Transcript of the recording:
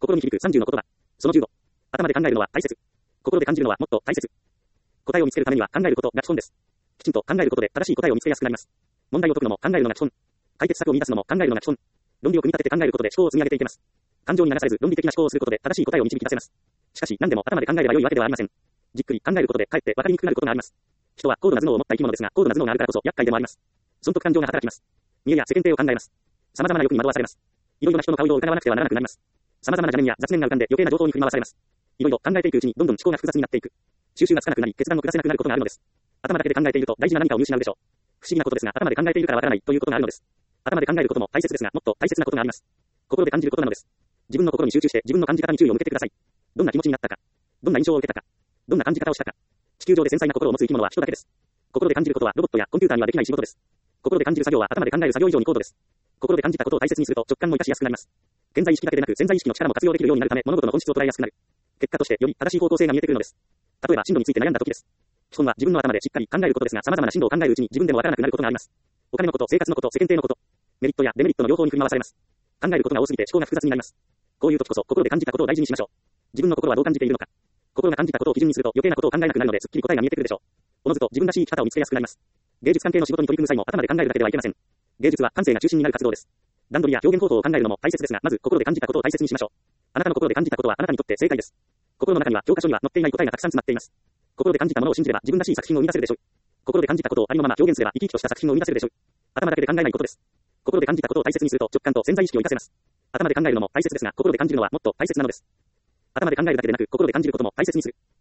心に響く30の言葉。その15。頭で考えるのは大切。心で感じるのはもっと大切。答えを見つけるためには考えることが基本です。きちんと考えることで正しい答えを見つけやすくなります。問題を解くのも考えるのが基本。解決策を見出すのも考えるのが基本。論理を組み立てて考えることで思考を積み上げていけます。感情に流されず論理的な思考をすることで正しい答えを導き出せます。しかし何でも頭で考えれば良いわけではありません。じっくり考えることでかえって分かりにくくなることがあります。人は高度な頭脳を持った生き物ですが、高度な頭脳があるからこそ厄介でもあります。損得感情が働きます。見栄や世間体を考えます。様々な欲に惑わされます。いろいろな人の顔色を疑わなくてはならなくなります。様々な邪念や雑念が浮かんで余計な情報に振り回されます。いろいろ考えていくうちにどんどん思考が複雑になっていく。収集がつかなくなり決断を下せなくなることがあるのです。頭だけで考えていると大事な何かを見失うでしょう。不思議なことですが、頭で考えているからわからないということがあるのです。頭で考えることも大切ですが、もっと大切なことがあります。心で感じることなのです。自分の心に集中して自分の感じ方に注意を向けてください。どんな気持ちになったか、どんな印象を受けたか、どんな感じ方をしたか。地球上で繊細な心を持つ生き物は人だけです。心で感じることはロボットやコンピューターにはできない仕事です。心で感じる作業は頭で考える作業以上に高度です。心で感じたことを大切にすると直感も活かしやすくなります。現在意識だけでなく潜在意識の力も活用できるようになるため物事の本質を捉えやすくなる。結果としてより正しい方向性が見えてくるのです。例えば進路について悩んだ時です。基本は自分の頭でしっかり考えることですが、様々な進路を考えるうちに自分でもわからなくなることがあります。お金のこと、生活のこと、世間体のこと、メリットやデメリットの両方に振り回されます。考えることが多すぎて思考が複雑になります。こういう時こそ心で感じたことを大事にしましょう。自分の心はどう感じているのか。心が感じたことを基準にすると余計なことを考えなくなるので、すっきり答えが見えてくるでしょう。おのずと自分らしい生き方を見つけやすくなります。芸術関係の仕事に取り組む際も頭で考えるだけではいけません。芸術は感性が中心になる活動です。段取りや表現方法を考えるのも大切ですが、まず心で感じたことを大切にしましょう。あなたの心で感じたことはあなたにとって正解です。心の中には教科書には載っていない答えがたくさん詰まっています。心で感じたものを信じれば自分らしい作品を生み出せるでしょう。心で感じたことをありのまま表現すれば生き生きとした作品を生み出せるでしょう。頭だけで考えないことです。心で感じたことを大切にすると直感と潜在意識を生かせます。頭で考えるのも大切ですが、心で感じるのはもっと大切なのです。頭で考えるだけでなく心で感じることも大切にする。